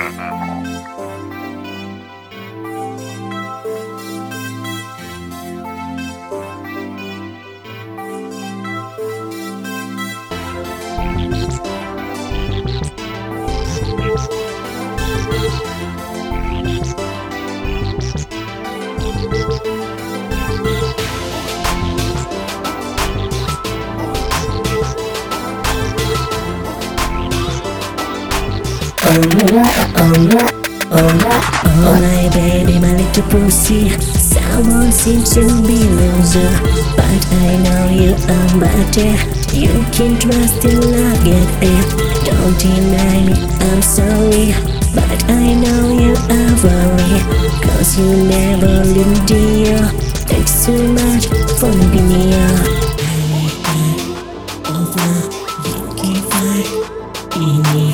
Oh my baby, my little pussy. Someone seems to be loser, but I know you are better. You can trust in love, get it. Don't deny me, I'm sorry, but I know you are worried, 'cause you never leave, dear. Thanks so much for being here. You can find in me,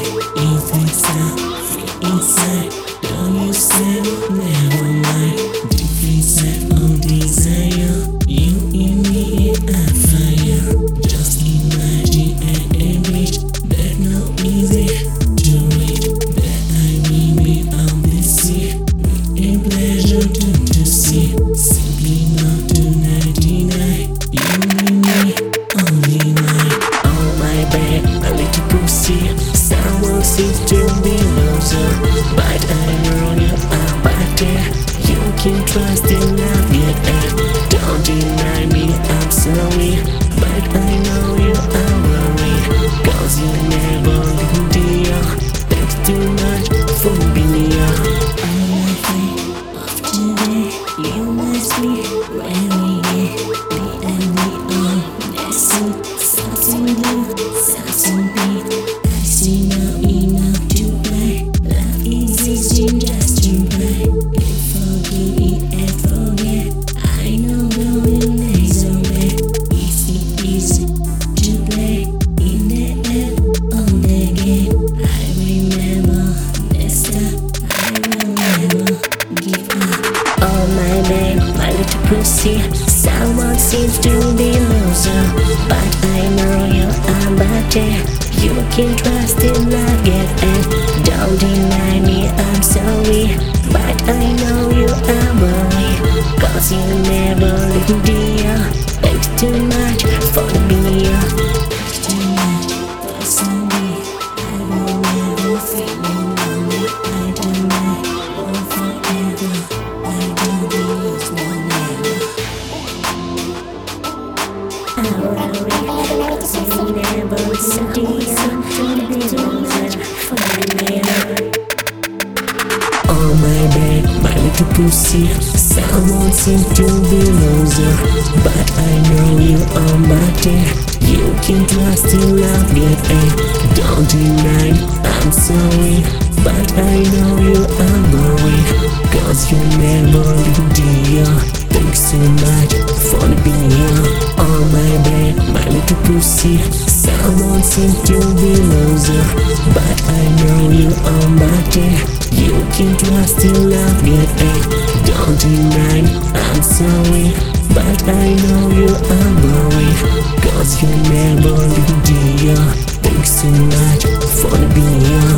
inside, don't you say never mind. Deep inside all desire, you and me are fire. Just imagine an image that no easy to read. That I will be on the sea, a pleasure to see. Simply not to deny, you and me only mine. Oh my babe, my little pussy. Someone seems to be loser, but I know you are better. You can trust in love, yet don't deny me, I'm sorry, but I know you are worried, 'cause you never leave, dear. Thanks too much for being here. On my way of today, you must be very me and me on that suit, something blue, something pink. I see now enough to play. Love is easy just to play. If forgive and forget, I know going days away. It's easy to play in the end of the game. I remember next time I will never give up. Oh my babe, my little pussy. Someone seems to be loser, but I know you are better. You can trust in love, get it. Don't deny me, I'm sorry, but I know you are worried, 'cause you never leave, dear. Thanks too much for being here. Thanks too much for sorry. I will never feel lonely. I don't know or forever. I don't lose no never. I worry, 'cause you never leave, dear. Oh my babe, my little pussy. Someone seems to be loser, but I know you are better. You can trust in love, get it. Don't deny, I'm sorry, but I know you are worried, 'cause you never leave, dear. Thanks so much for being here. Oh my babe, my little pussy. Someone seems to be loser, but I know you are better. You can trust in love, get it. Don't deny, I'm sorry, but I know you are worried, 'cause you never leave, dear. Thanks so much for being here.